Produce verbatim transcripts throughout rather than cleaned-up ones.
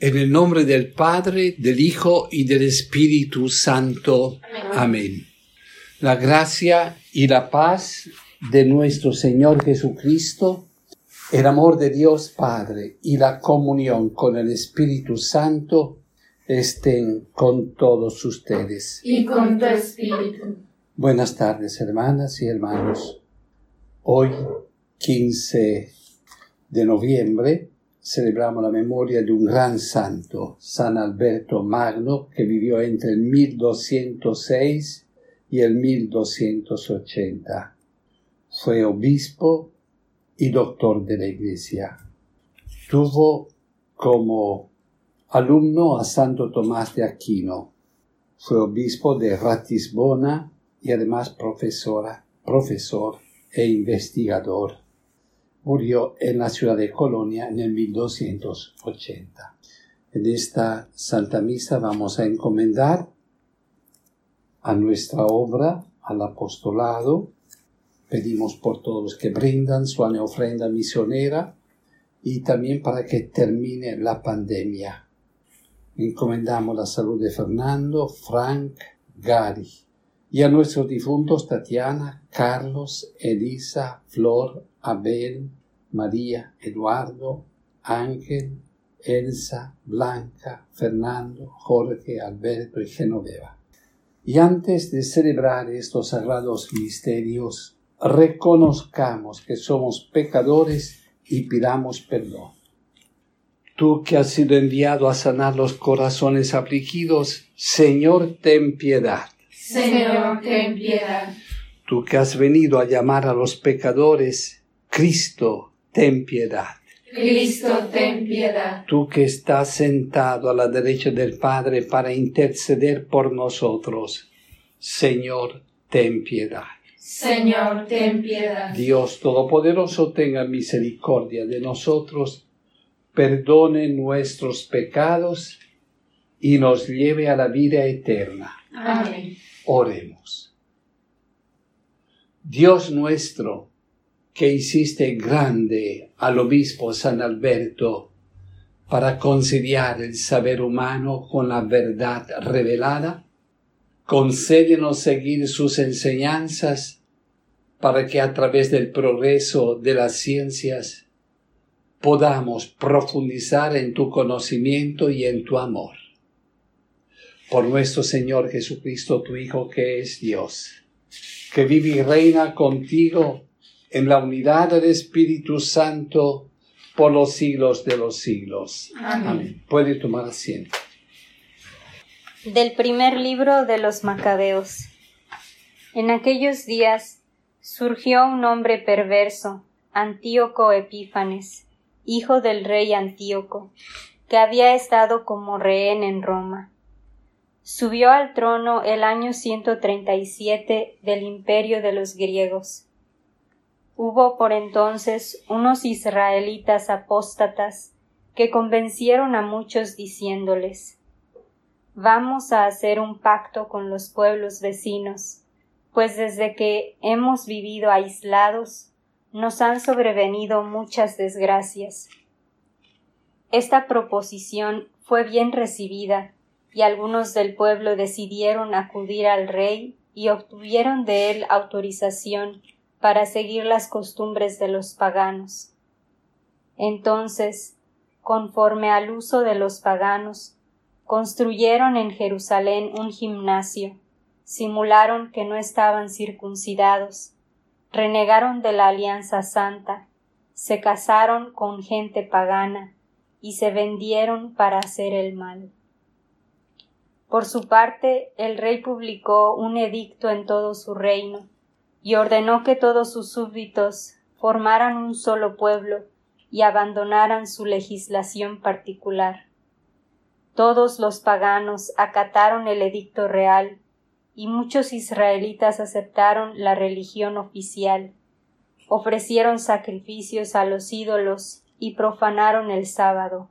En el nombre del Padre, del Hijo y del Espíritu Santo. Amén. Amén. La gracia y la paz de nuestro Señor Jesucristo, el amor de Dios Padre y la comunión con el Espíritu Santo estén con todos ustedes. Y con tu espíritu. Buenas tardes, hermanas y hermanos. Hoy, quince de noviembre, celebramos la memoria de un gran santo, San Alberto Magno, que vivió entre el mil doscientos seis y el mil doscientos ochenta. Fue obispo y doctor de la Iglesia. Tuvo como alumno a Santo Tomás de Aquino. Fue obispo de Ratisbona y además profesora, profesor e investigador. Murió en la ciudad de Colonia en el mil doscientos ochenta. En esta Santa Misa vamos a encomendar a nuestra obra, al apostolado. Pedimos por todos los que brindan su ofrenda misionera y también para que termine la pandemia. Encomendamos la salud de Fernando, Frank, Gary y a nuestros difuntos Tatiana, Carlos, Elisa, Flor, Abel, María, Eduardo, Ángel, Elsa, Blanca, Fernando, Jorge, Alberto y Genoveva. Y antes de celebrar estos sagrados misterios, reconozcamos que somos pecadores y pidamos perdón. Tú que has sido enviado a sanar los corazones afligidos, Señor, ten piedad. Señor, ten piedad. Tú que has venido a llamar a los pecadores, Cristo, ten piedad. Cristo, ten piedad. Tú que estás sentado a la derecha del Padre para interceder por nosotros, Señor, ten piedad. Señor, ten piedad. Dios Todopoderoso, tenga misericordia de nosotros, perdone nuestros pecados y nos lleve a la vida eterna. Amén. Oremos. Dios nuestro, que hiciste grande al obispo San Alberto para conciliar el saber humano con la verdad revelada, concédenos seguir sus enseñanzas para que a través del progreso de las ciencias podamos profundizar en tu conocimiento y en tu amor. Por nuestro Señor Jesucristo, tu Hijo, que es Dios, que vive y reina contigo en la unidad del Espíritu Santo por los siglos de los siglos. Amén. Amén. Puede tomar asiento. Del primer libro de los Macabeos. En aquellos días surgió un hombre perverso, Antíoco Epífanes, hijo del rey Antíoco, que había estado como rehén en Roma. Subió al trono el año ciento treinta y siete del imperio de los griegos. Hubo por entonces unos israelitas apóstatas que convencieron a muchos diciéndoles: «Vamos a hacer un pacto con los pueblos vecinos, pues desde que hemos vivido aislados nos han sobrevenido muchas desgracias». Esta proposición fue bien recibida y algunos del pueblo decidieron acudir al rey y obtuvieron de él autorización para seguir las costumbres de los paganos. Entonces, conforme al uso de los paganos, construyeron en Jerusalén un gimnasio, simularon que no estaban circuncidados, renegaron de la alianza santa, se casaron con gente pagana y se vendieron para hacer el mal. Por su parte, el rey publicó un edicto en todo su reino y ordenó que todos sus súbditos formaran un solo pueblo y abandonaran su legislación particular. Todos los paganos acataron el edicto real y muchos israelitas aceptaron la religión oficial, ofrecieron sacrificios a los ídolos y profanaron el sábado.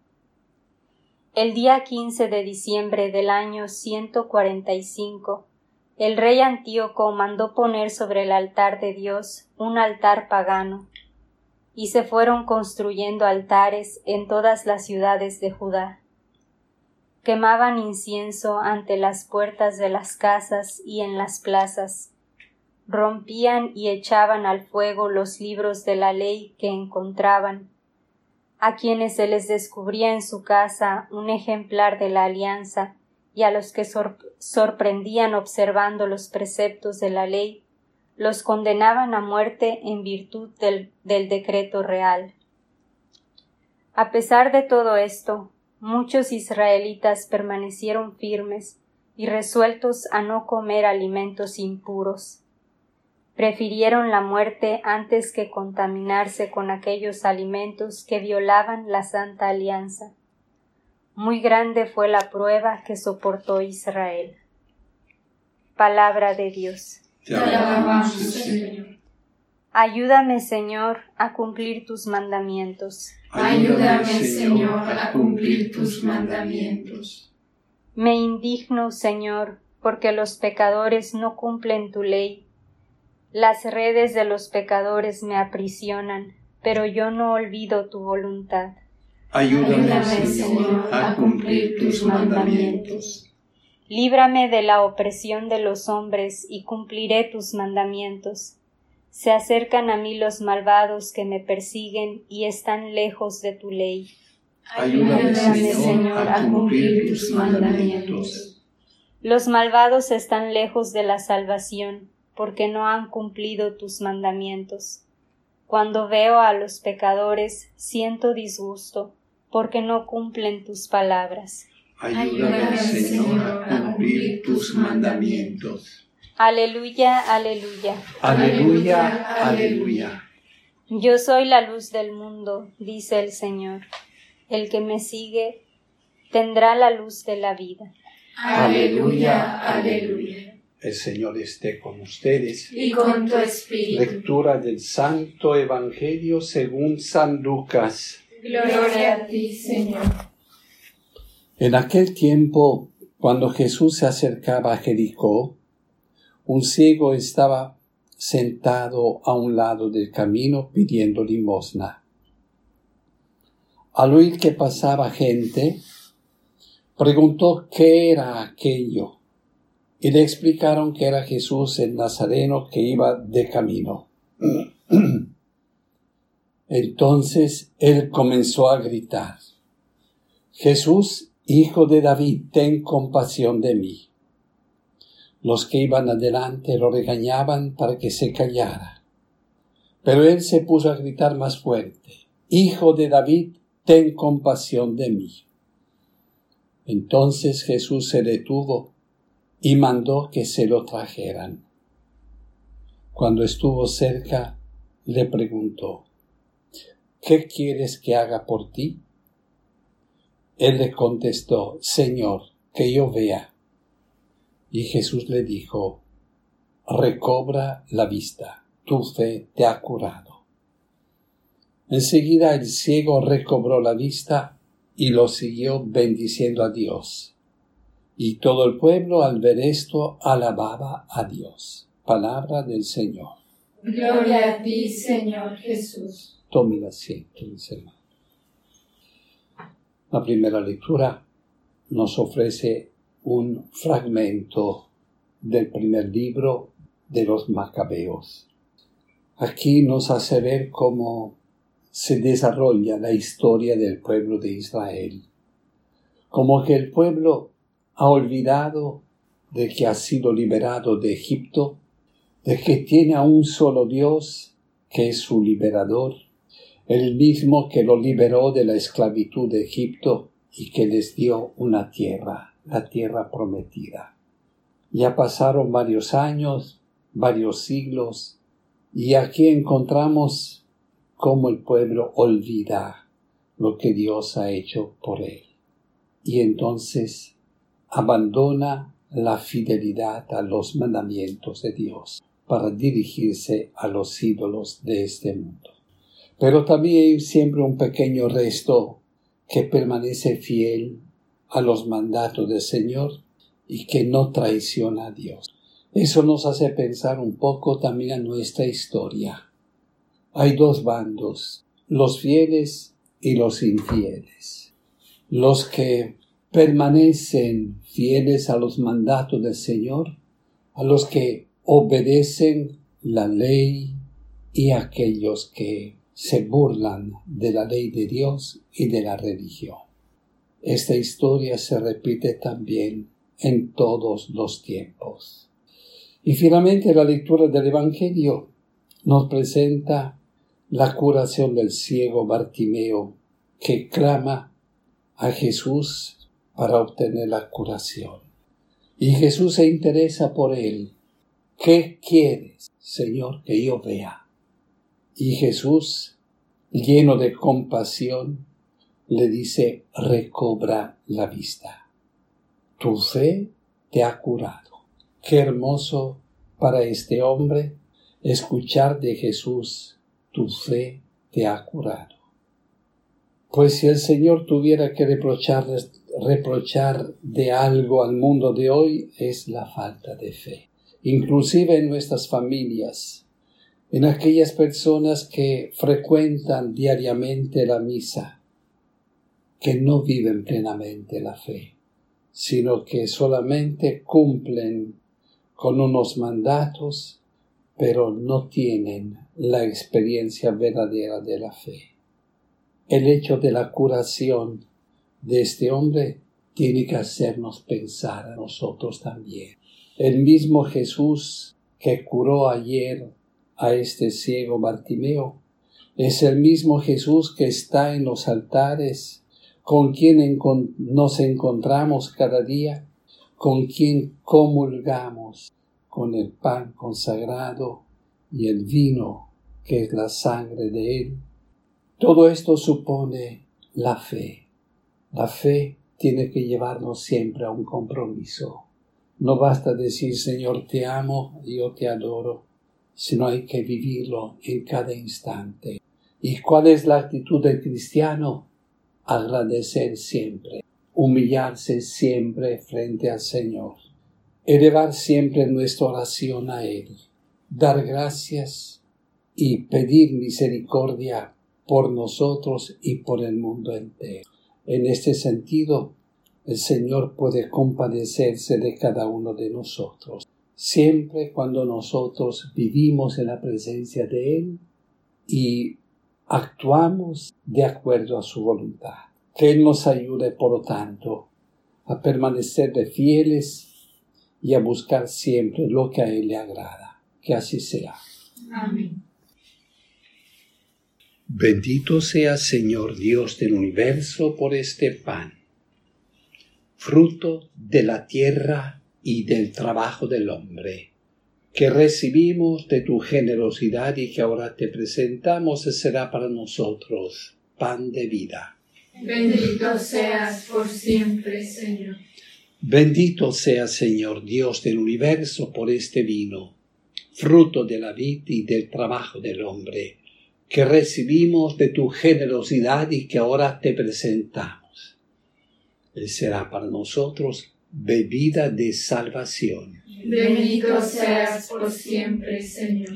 El día quince de diciembre del año ciento cuarenta y cinco, el rey Antíoco mandó poner sobre el altar de Dios un altar pagano, y se fueron construyendo altares en todas las ciudades de Judá. Quemaban incienso ante las puertas de las casas y en las plazas. Rompían y echaban al fuego los libros de la ley que encontraban. A quienes se les descubría en su casa un ejemplar de la alianza y a los que sor- sorprendían observando los preceptos de la ley, los condenaban a muerte en virtud del, del decreto real. A pesar de todo esto, muchos israelitas permanecieron firmes y resueltos a no comer alimentos impuros. Prefirieron la muerte antes que contaminarse con aquellos alimentos que violaban la Santa Alianza. Muy grande fue la prueba que soportó Israel. Palabra de Dios. Te alabamos, Señor. Ayúdame, Señor, a cumplir tus mandamientos. Ayúdame, Señor, a cumplir tus mandamientos. Me indigno, Señor, porque los pecadores no cumplen tu ley. Las redes de los pecadores me aprisionan, pero yo no olvido tu voluntad. Ayúdame, Señor, a cumplir tus mandamientos. Líbrame de la opresión de los hombres y cumpliré tus mandamientos. Se acercan a mí los malvados que me persiguen y están lejos de tu ley. Ayúdame, Señor, a cumplir tus mandamientos. Los malvados están lejos de la salvación, porque no han cumplido tus mandamientos. Cuando veo a los pecadores, siento disgusto, porque no cumplen tus palabras. Ayúdame, Señor, a cumplir tus mandamientos. Aleluya, aleluya. Aleluya, aleluya. Yo soy la luz del mundo, dice el Señor. El que me sigue tendrá la luz de la vida. Aleluya, aleluya. El Señor esté con ustedes. Y con tu espíritu. Lectura del Santo Evangelio según San Lucas. Gloria a ti, Señor. En aquel tiempo, cuando Jesús se acercaba a Jericó, un ciego estaba sentado a un lado del camino pidiendo limosna. Al oír que pasaba gente, preguntó qué era aquello, y le explicaron que era Jesús el Nazareno que iba de camino. Entonces él comenzó a gritar: Jesús, Hijo de David, ten compasión de mí. Los que iban adelante lo regañaban para que se callara. Pero él se puso a gritar más fuerte: Hijo de David, ten compasión de mí. Entonces Jesús se detuvo y mandó que se lo trajeran. Cuando estuvo cerca, le preguntó: ¿Qué quieres que haga por ti? Él le contestó: Señor, que yo vea. Y Jesús le dijo: recobra la vista, tu fe te ha curado. Enseguida el ciego recobró la vista y lo siguió bendiciendo a Dios. Y todo el pueblo al ver esto alababa a Dios. Palabra del Señor. Gloria a ti, Señor Jesús. Tomen asiento, mis hermanos. La primera lectura nos ofrece un fragmento del primer libro de los Macabeos. Aquí nos hace ver cómo se desarrolla la historia del pueblo de Israel. Como que el pueblo ha olvidado de que ha sido liberado de Egipto, de que tiene a un solo Dios que es su liberador, el mismo que lo liberó de la esclavitud de Egipto y que les dio una tierra, la tierra prometida. Ya pasaron varios años, varios siglos, y aquí encontramos cómo el pueblo olvida lo que Dios ha hecho por él. Y entonces abandona la fidelidad a los mandamientos de Dios para dirigirse a los ídolos de este mundo. Pero también hay siempre un pequeño resto que permanece fiel a los mandatos del Señor y que no traiciona a Dios. Eso nos hace pensar un poco también a nuestra historia. Hay dos bandos. los fieles y los infieles, los que permanecen fieles a los mandatos del Señor, a los que obedecen la ley y a aquellos que se burlan de la ley de Dios y de la religión. Esta historia se repite también en todos los tiempos. Y finalmente la lectura del Evangelio nos presenta la curación del ciego Bartimeo, que clama a Jesús para obtener la curación. Y Jesús se interesa por él. ¿Qué quieres, Señor, que yo vea? Y Jesús, lleno de compasión, le dice: recobra la vista. Tu fe te ha curado. Qué hermoso para este hombre escuchar de Jesús: tu fe te ha curado. Pues si el Señor tuviera que reprochar, reprochar de algo al mundo de hoy, es la falta de fe. Inclusive en nuestras familias, en aquellas personas que frecuentan diariamente la misa, que no viven plenamente la fe, sino que solamente cumplen con unos mandatos, pero no tienen la experiencia verdadera de la fe. El hecho de la curación de este hombre tiene que hacernos pensar a nosotros también. El mismo Jesús que curó ayer a este ciego Bartimeo es el mismo Jesús que está en los altares, con quien encont- nos encontramos cada día, con quien comulgamos con el pan consagrado y el vino que es la sangre de él. Todo esto supone la fe. La fe tiene que llevarnos siempre a un compromiso. No basta decir: Señor, te amo, yo te adoro, sino hay que vivirlo en cada instante. ¿Y cuál es la actitud del cristiano? Agradecer siempre, humillarse siempre frente al Señor, elevar siempre nuestra oración a Él, dar gracias y pedir misericordia por nosotros y por el mundo entero. En este sentido, el Señor puede compadecerse de cada uno de nosotros, siempre cuando nosotros vivimos en la presencia de Él y actuamos de acuerdo a su voluntad. Que Él nos ayude, por lo tanto, a permanecer de fieles y a buscar siempre lo que a Él le agrada. Que así sea. Amén. Bendito sea, Señor Dios del universo, por este pan, fruto de la tierra y del trabajo del hombre, que recibimos de tu generosidad y que ahora te presentamos, será para nosotros pan de vida. Bendito seas por siempre, Señor. Bendito sea, Señor Dios del universo, por este vino, fruto de la vid y del trabajo del hombre, que recibimos de tu generosidad y que ahora te presentamos. Él será para nosotros bebida de salvación. Bendito seas por siempre, Señor.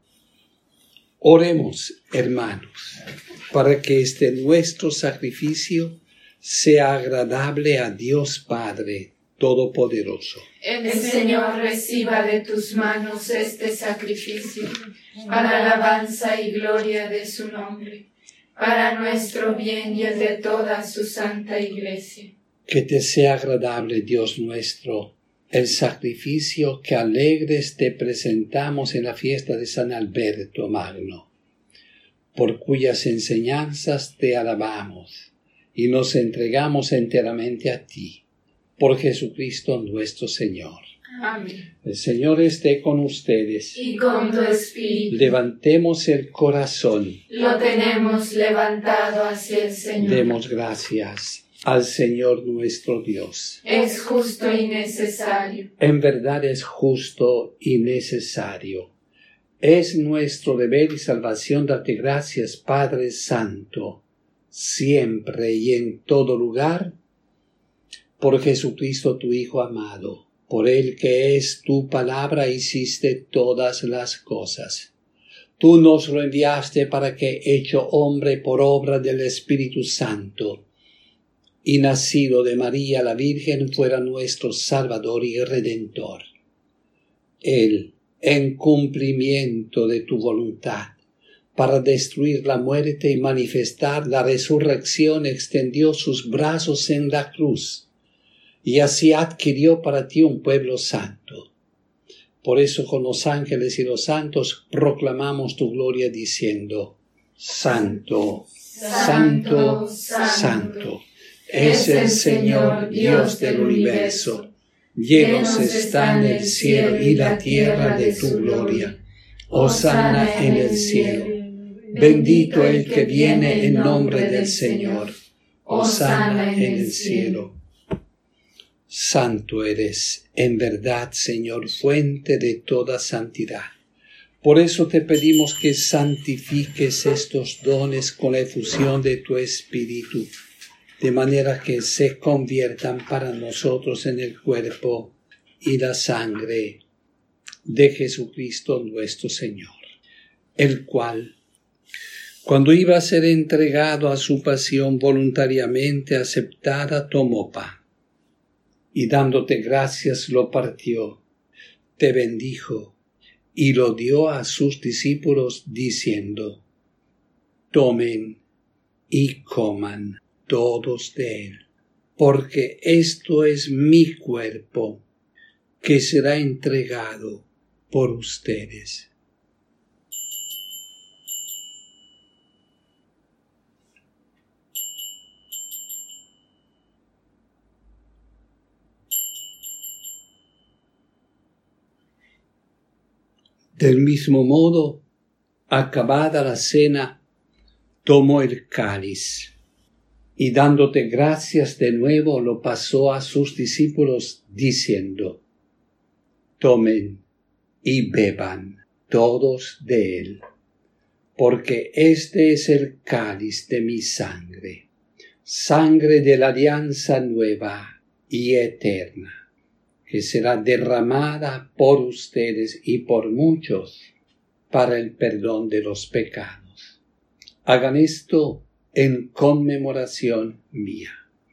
Oremos, hermanos, para que este nuestro sacrificio sea agradable a Dios Padre Todopoderoso. El Señor reciba de tus manos este sacrificio, para alabanza y gloria de su nombre, para nuestro bien y el de toda su santa Iglesia. Que te sea agradable, Dios nuestro, el sacrificio que alegres te presentamos en la fiesta de San Alberto Magno, por cuyas enseñanzas te alabamos y nos entregamos enteramente a ti, por Jesucristo nuestro Señor. Amén. El Señor esté con ustedes. Y con tu espíritu. Levantemos el corazón. Lo tenemos levantado hacia el Señor. Demos gracias al Señor nuestro Dios. Es justo y necesario. En verdad es justo y necesario. Es nuestro deber y salvación darte gracias, Padre Santo, siempre y en todo lugar, por Jesucristo tu Hijo amado. Por Él, que es tu palabra, hiciste todas las cosas. Tú nos lo enviaste para que, hecho hombre por obra del Espíritu Santo, y nacido de María la Virgen, fuera nuestro Salvador y Redentor. Él, en cumplimiento de tu voluntad, para destruir la muerte y manifestar la resurrección, extendió sus brazos en la cruz, y así adquirió para ti un pueblo santo. Por eso con los ángeles y los santos proclamamos tu gloria diciendo: Santo, Santo, Santo, Santo es el Señor Dios del universo. Llenos están el cielo y la tierra de tu gloria. Hosana en el cielo. Bendito el que viene en nombre del Señor. Hosana en el cielo. Santo eres, en verdad, Señor, fuente de toda santidad. Por eso te pedimos que santifiques estos dones con la efusión de tu Espíritu, de manera que se conviertan para nosotros en el cuerpo y la sangre de Jesucristo nuestro Señor, el cual, cuando iba a ser entregado a su pasión voluntariamente aceptada, tomó pan, y dándote gracias lo partió, te bendijo, y lo dio a sus discípulos diciendo: Tomen y coman todos de él, porque esto es mi cuerpo, que será entregado por ustedes. Del mismo modo, acabada la cena, tomó el cáliz, y dándote gracias de nuevo lo pasó a sus discípulos diciendo: Tomen y beban todos de él, porque este es el cáliz de mi sangre, sangre de la alianza nueva y eterna, que será derramada por ustedes y por muchos para el perdón de los pecados. Hagan esto en conmemoración mía.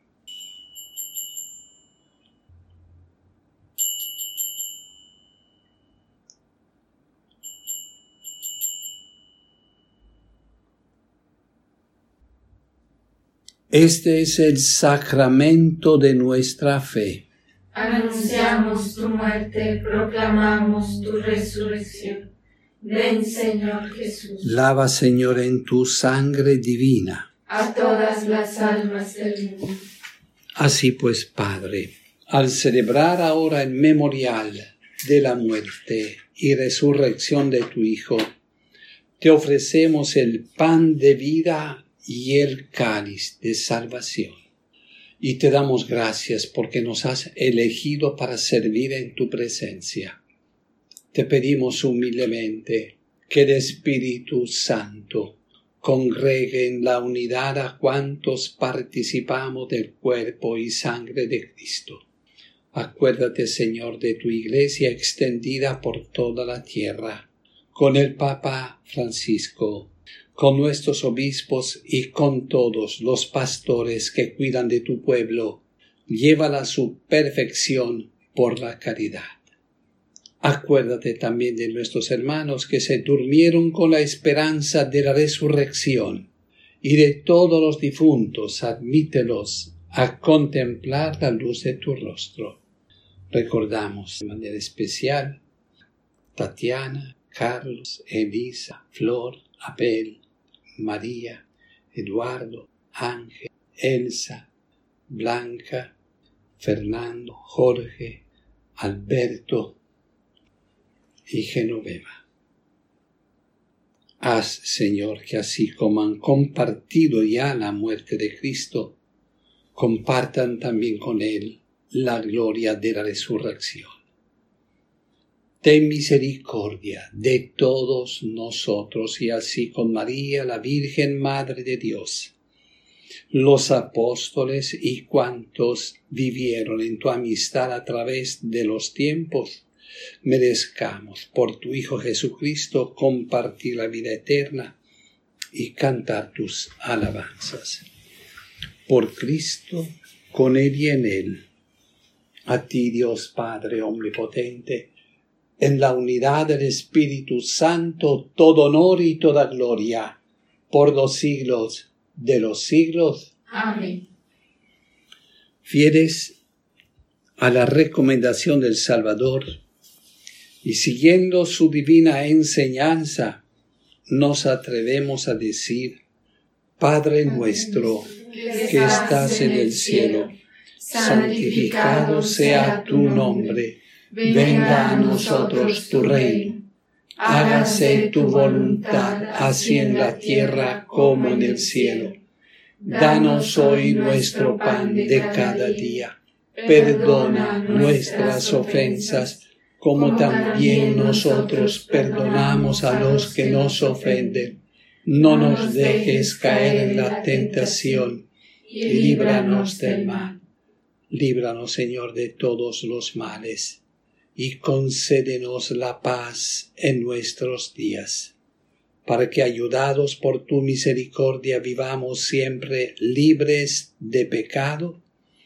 Este es el sacramento de nuestra fe. Anunciamos tu muerte, proclamamos tu resurrección. Ven, Señor Jesús. Lava, Señor, en tu sangre divina a todas las almas del mundo. Así pues, Padre, al celebrar ahora el memorial de la muerte y resurrección de tu Hijo, te ofrecemos el pan de vida y el cáliz de salvación. Y te damos gracias porque nos has elegido para servir en tu presencia. Te pedimos humildemente que el Espíritu Santo congregue en la unidad a cuantos participamos del cuerpo y sangre de Cristo. Acuérdate, Señor, de tu Iglesia extendida por toda la tierra, con el Papa Francisco, con nuestros obispos y con todos los pastores que cuidan de tu pueblo. Llévala a su perfección por la caridad. Acuérdate también de nuestros hermanos que se durmieron con la esperanza de la resurrección, y de todos los difuntos admítelos a contemplar la luz de tu rostro. Recordamos de manera especial Tatiana, Carlos, Elisa, Flor, Abel, María, Eduardo, Ángel, Elsa, Blanca, Fernando, Jorge, Alberto y Genoveva. Haz, Señor, que así como han compartido ya la muerte de Cristo, compartan también con Él la gloria de la resurrección. Ten misericordia de todos nosotros y así con María, la Virgen Madre de Dios, los apóstoles y cuantos vivieron en tu amistad a través de los tiempos, merezcamos por tu Hijo Jesucristo compartir la vida eterna y cantar tus alabanzas. Por Cristo, con Él y en Él, a ti Dios Padre omnipotente, en la unidad del Espíritu Santo, todo honor y toda gloria, por los siglos de los siglos. Amén. Fieles a la recomendación del Salvador y siguiendo su divina enseñanza, nos atrevemos a decir: Padre nuestro, que estás en el cielo, santificado sea tu nombre, venga a nosotros tu reino, hágase tu voluntad, así en la tierra como en el cielo. Danos hoy nuestro pan de cada día, perdona nuestras ofensas, como también nosotros perdonamos a los que nos ofenden. No nos dejes caer en la tentación, y líbranos del mal. Líbranos, Señor, de todos los males, y concédenos la paz en nuestros días, para que, ayudados por tu misericordia, vivamos siempre libres de pecado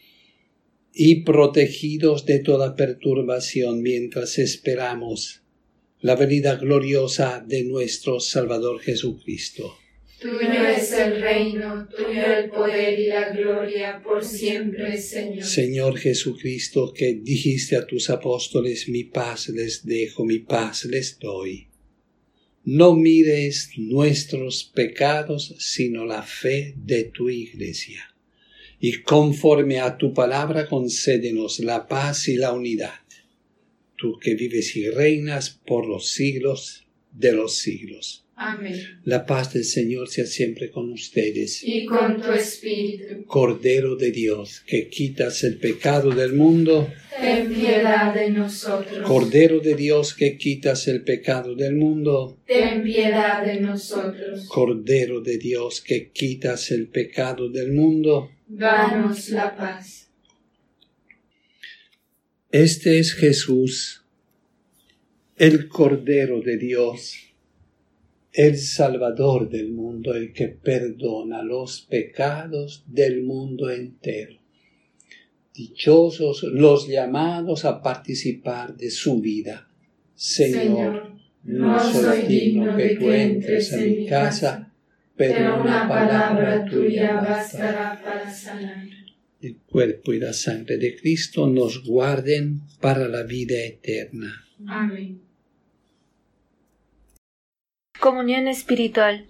y protegidos de toda perturbación mientras esperamos la venida gloriosa de nuestro Salvador Jesucristo. Tuyo es el reino, tuyo el poder y la gloria por siempre, Señor. Señor Jesucristo, que dijiste a tus apóstoles: mi paz les dejo, mi paz les doy. No mires nuestros pecados, sino la fe de tu Iglesia. Y conforme a tu palabra, concédenos la paz y la unidad. Tú que vives y reinas por los siglos de los siglos. Amén. La paz del Señor sea siempre con ustedes. Y con tu espíritu. Cordero de Dios, que quitas el pecado del mundo, ten piedad de nosotros. Cordero de Dios, que quitas el pecado del mundo, ten piedad de nosotros. Cordero de Dios, que quitas el pecado del mundo, danos la paz. Este es Jesús, el Cordero de Dios, el Salvador del mundo, el que perdona los pecados del mundo entero. Dichosos los llamados a participar de su vida. Señor, Señor, no soy digno que tú entres en mi casa, pero una palabra tuya bastará para sanar. El cuerpo y la sangre de Cristo nos guarden para la vida eterna. Amén. Comunión espiritual.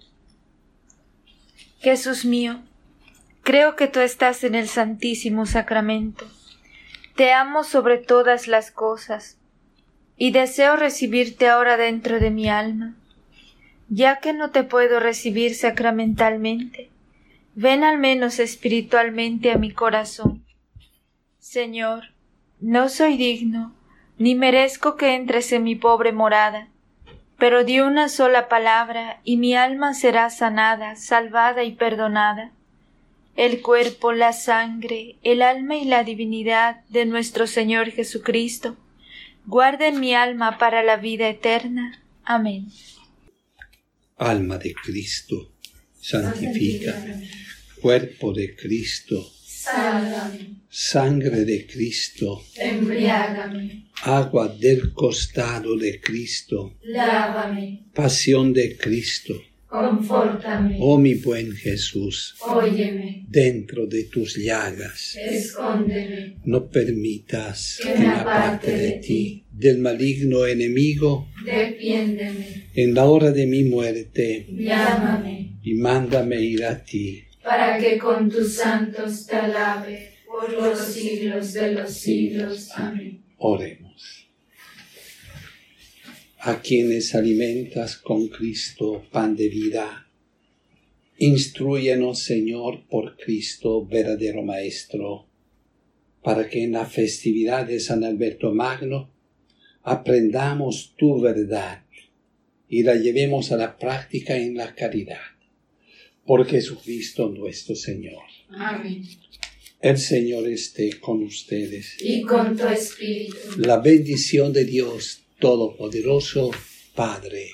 Jesús mío, creo que tú estás en el Santísimo Sacramento. Te amo sobre todas las cosas y deseo recibirte ahora dentro de mi alma. Ya que no te puedo recibir sacramentalmente, ven al menos espiritualmente a mi corazón. Señor, no soy digno, ni merezco que entres en mi pobre morada, pero di una sola palabra y mi alma será sanada, salvada y perdonada. El cuerpo, la sangre, el alma y la divinidad de nuestro Señor Jesucristo guarden mi alma para la vida eterna. Amén. Alma de Cristo, santifícame. Cuerpo de Cristo, sálvame. Sangre de Cristo, embriágame. Agua del costado de Cristo, lávame. Pasión de Cristo, confórtame. Oh mi buen Jesús, óyeme. Dentro de tus llagas, escóndeme. No permitas que me aparte de ti, del maligno enemigo. Defiéndeme. En la hora de mi muerte, llámame. Y mándame ir a ti, para que con tus santos te alabe por los siglos de los siglos. Amén. Oremos. A quienes alimentas con Cristo pan de vida, instrúyenos, Señor, por Cristo, verdadero Maestro, para que en la festividad de San Alberto Magno aprendamos tu verdad y la llevemos a la práctica en la caridad. Por Jesucristo nuestro Señor. Amén. El Señor esté con ustedes. Y con tu espíritu. La bendición de Dios Todopoderoso, Padre,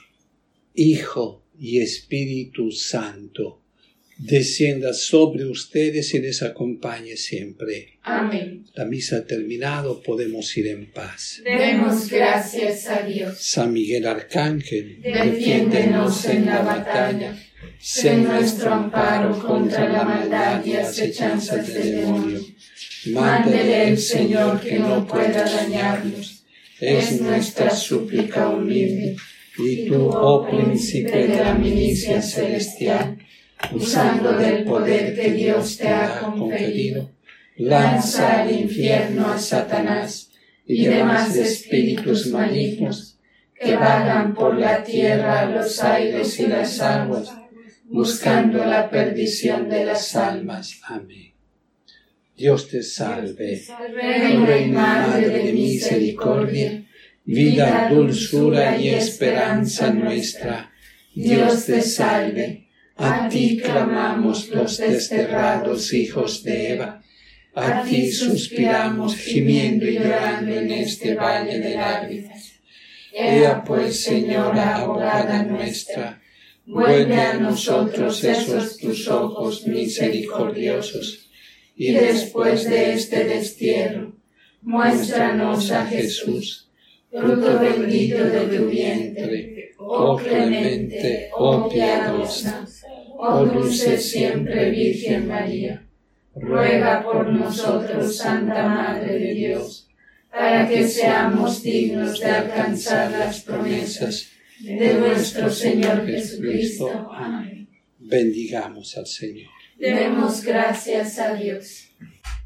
Hijo y Espíritu Santo, descienda sobre ustedes y les acompañe siempre. Amén. La misa ha terminado, podemos ir en paz. Demos gracias a Dios. San Miguel Arcángel, Defiéndenos en la batalla. Sé nuestro amparo contra la maldad y acechanzas del demonio. Mándele el Señor que no pueda dañarnos. Es nuestra súplica humilde. y tú, oh príncipe de la milicia celestial, usando del poder que Dios te ha conferido, lanza al infierno a Satanás y demás espíritus malignos que vagan por la tierra, los aires y las aguas, buscando la perdición de las almas. Amén. Dios te salve, Reina y Madre de misericordia, vida, dulzura y esperanza nuestra. Dios te salve. A ti clamamos los desterrados hijos de Eva. A ti suspiramos gimiendo y llorando en este valle de lágrimas. Ea pues, Señora, abogada nuestra, vuelve a nosotros esos tus ojos misericordiosos, y después de este destierro, muéstranos a Jesús, fruto bendito de tu vientre, oh clemente, oh piadosa, oh dulce siempre Virgen María. Ruega por nosotros, Santa Madre de Dios, para que seamos dignos de alcanzar las promesas de nuestro Señor Jesucristo. Amén. Bendigamos al Señor. Demos gracias a Dios.